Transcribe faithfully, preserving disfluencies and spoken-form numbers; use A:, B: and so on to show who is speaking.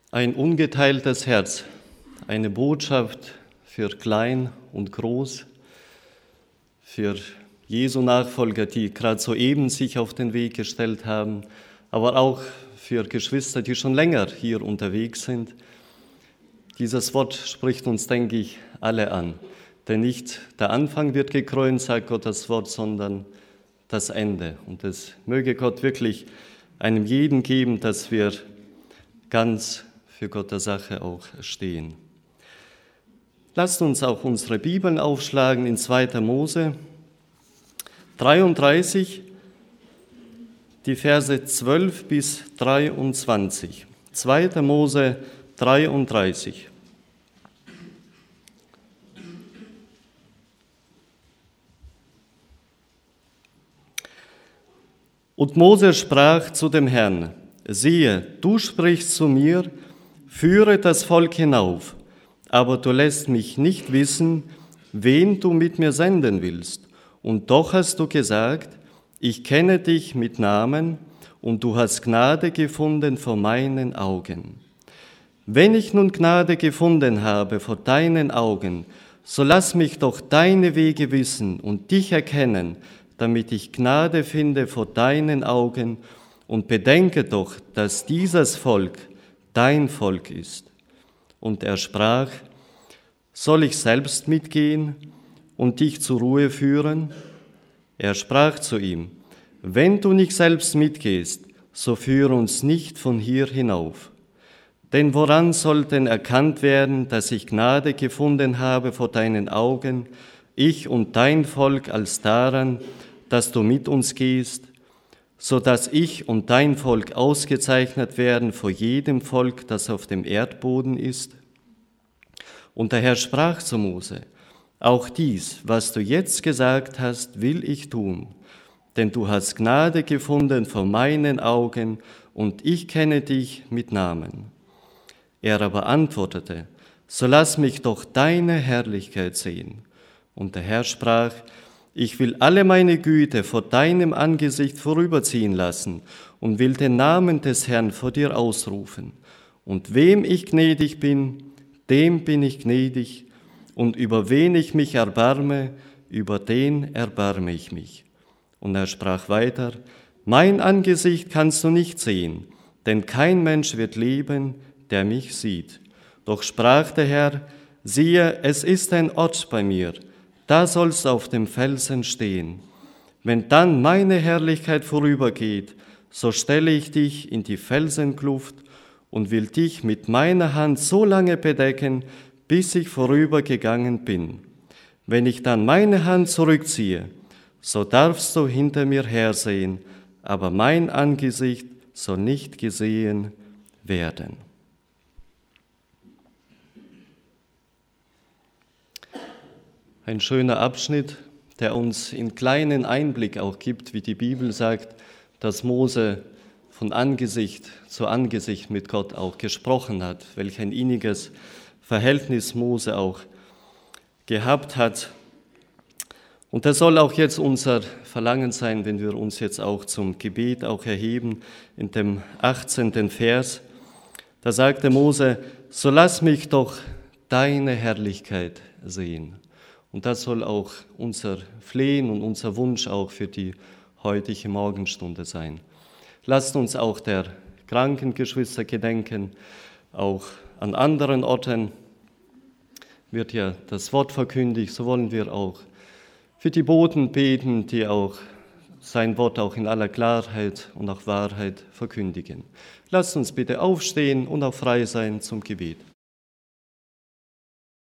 A: Ein ungeteiltes Herz, eine Botschaft für klein und groß, für Jesu Nachfolger, die gerade soeben sich auf den Weg gestellt haben, aber auch für Geschwister, die schon länger hier unterwegs sind. Dieses Wort spricht uns, denke ich, alle an. Denn nicht der Anfang wird gekrönt, sagt Gott das Wort, sondern das Ende. Und es möge Gott wirklich einem jeden geben, dass wir ganz für Gottes Sache auch stehen. Lasst uns auch unsere Bibeln aufschlagen in zweiter Mose dreiunddreißig, die Verse zwölf bis dreiundzwanzig. zweiter Mose dreiunddreißig. Und Mose sprach zu dem Herrn: Siehe, du sprichst zu mir, führe das Volk hinauf, aber du lässt mich nicht wissen, wen du mit mir senden willst. Und doch hast du gesagt, ich kenne dich mit Namen, und du hast Gnade gefunden vor meinen Augen. Wenn ich nun Gnade gefunden habe vor deinen Augen, so lass mich doch deine Wege wissen und dich erkennen, damit ich Gnade finde vor deinen Augen, und bedenke doch, dass dieses Volk dein Volk ist. Und er sprach: Soll ich selbst mitgehen und dich zur Ruhe führen? Er sprach zu ihm: Wenn du nicht selbst mitgehst, so führe uns nicht von hier hinauf. Denn woran soll denn erkannt werden, dass ich Gnade gefunden habe vor deinen Augen, ich und dein Volk, als daran, dass du mit uns gehst, so dass ich und dein Volk ausgezeichnet werden vor jedem Volk, das auf dem Erdboden ist? Und der Herr sprach zu Mose: Auch dies, was du jetzt gesagt hast, will ich tun, denn du hast Gnade gefunden vor meinen Augen, und ich kenne dich mit Namen. Er aber antwortete: So lass mich doch deine Herrlichkeit sehen. Und der Herr sprach: Ich will alle meine Güte vor deinem Angesicht vorüberziehen lassen und will den Namen des Herrn vor dir ausrufen. Und wem ich gnädig bin, dem bin ich gnädig, und über wen ich mich erbarme, über den erbarme ich mich. Und er sprach weiter: Mein Angesicht kannst du nicht sehen, denn kein Mensch wird leben, der mich sieht. Doch sprach der Herr: Siehe, es ist ein Ort bei mir, da sollst du auf dem Felsen stehen. Wenn dann meine Herrlichkeit vorübergeht, so stelle ich dich in die Felsenkluft und will dich mit meiner Hand so lange bedecken, bis ich vorübergegangen bin. Wenn ich dann meine Hand zurückziehe, so darfst du hinter mir hersehen, aber mein Angesicht soll nicht gesehen werden. Ein schöner Abschnitt, der uns einen kleinen Einblick auch gibt, wie die Bibel sagt, dass Mose von Angesicht zu Angesicht mit Gott auch gesprochen hat, welch ein inniges Verhältnis Mose auch gehabt hat. Und das soll auch jetzt unser Verlangen sein, wenn wir uns jetzt auch zum Gebet auch erheben, in dem achtzehnten Vers. Da sagte Mose: So lass mich doch deine Herrlichkeit sehen. Und das soll auch unser Flehen und unser Wunsch auch für die heutige Morgenstunde sein. Lasst uns auch der kranken Geschwister gedenken, auch an anderen Orten wird ja das Wort verkündigt, so wollen wir auch für die Boten beten, die auch sein Wort auch in aller Klarheit und auch Wahrheit verkündigen. Lasst uns bitte aufstehen und auch frei sein zum Gebet.